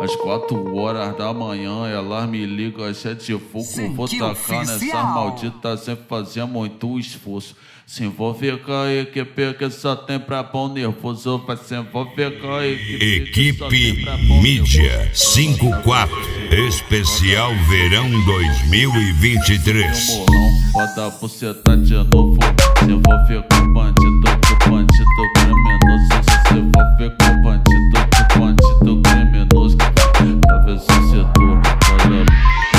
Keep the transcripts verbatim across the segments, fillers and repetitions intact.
Às quatro horas da manhã, elas me ligam às sete e pouco. Vou tacar nessas malditas sem fazer muito esforço. Se envolver com a equipe que só tem pra bom nervoso. Vai se envolver com a equipe. Equipe Mídia cinquenta e quatro, especial verão dois mil e vinte e três. Bota a buceta de novo. Se envolver com o bandido, com o bandido criminoso. Se envolver com o bandido, com o bandido criminoso. Pra ver se você tu faz a,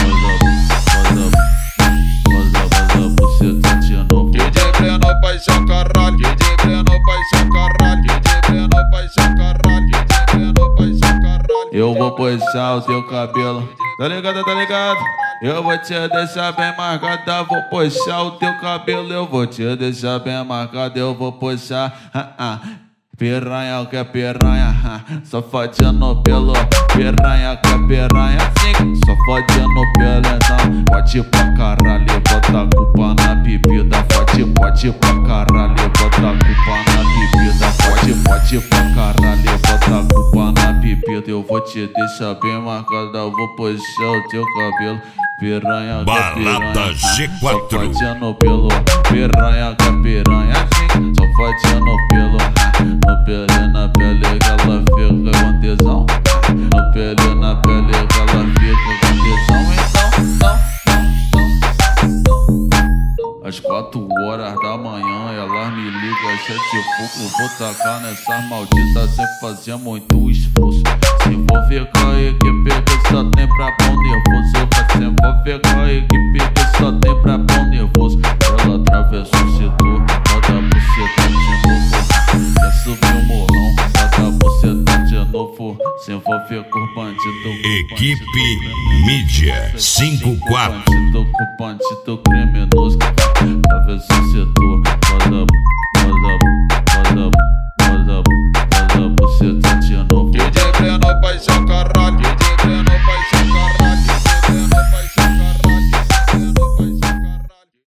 faz a, faz a, faz a buceta de novo. D J Breno, paixão caralho. D J Breno, paixão caralho. D J Breno, paixão caralho. D J Breno, paixão caralho. Eu vou puxar o teu cabelo. Tá ligado, tá ligado? Eu vou te deixar bem marcada, vou puxar o teu cabelo. Eu vou te deixar bem marcada, eu vou puxar. Ah, ah. Piranha, o que é piranha? Ah, só fodendo pelo. Piranha, que é piranha? Sim, só fodendo pelo. Então, pode pra caralho, bota a culpa na bebida. Pode, pode pra caralho, bota a culpa na bebida. Pode, pode pra caralho, bota a culpa na bebida. Eu vou te deixar bem marcada, eu vou puxar o teu cabelo. Piranha, que é piranha? Balada G quatro. Só fodendo pelo. Piranha, que é piranha? Sim, só fodendo pelo. No pele, na pele que ela fica com tesão. No pele, na pele que ela fica com tesão. Então, não, não, não. Às quatro horas da manhã, elas me ligam às sete e pouco. Vou tacar nessas malditas sem fazer muito esforço. Se envolver com a equipe que só tem pra bom nervoso. Vai se envolver com a equipe que só tem pra bom nervoso. Ela atravessou o setor, roda a buceta de novo. Quer subir o morrão, roda a buceta de novo. Se envolver com o bandido. Equipe Mídia cinquenta e quatro. Bandido com bandido criminoso. Atravessou o setor, roda, roda